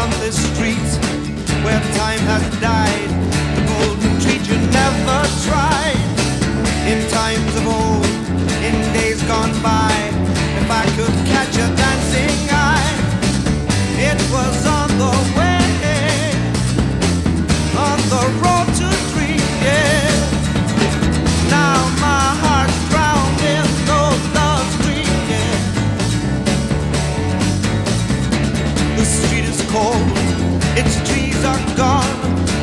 on this street where time has died. The golden treat you never tried. In times of old, in days gone by, if I could catch a dancing eye, it was on the way, on the road to dream, yeah. Now my heart's drowned in those love's dreams, yeah. The street is cold, its trees are gone,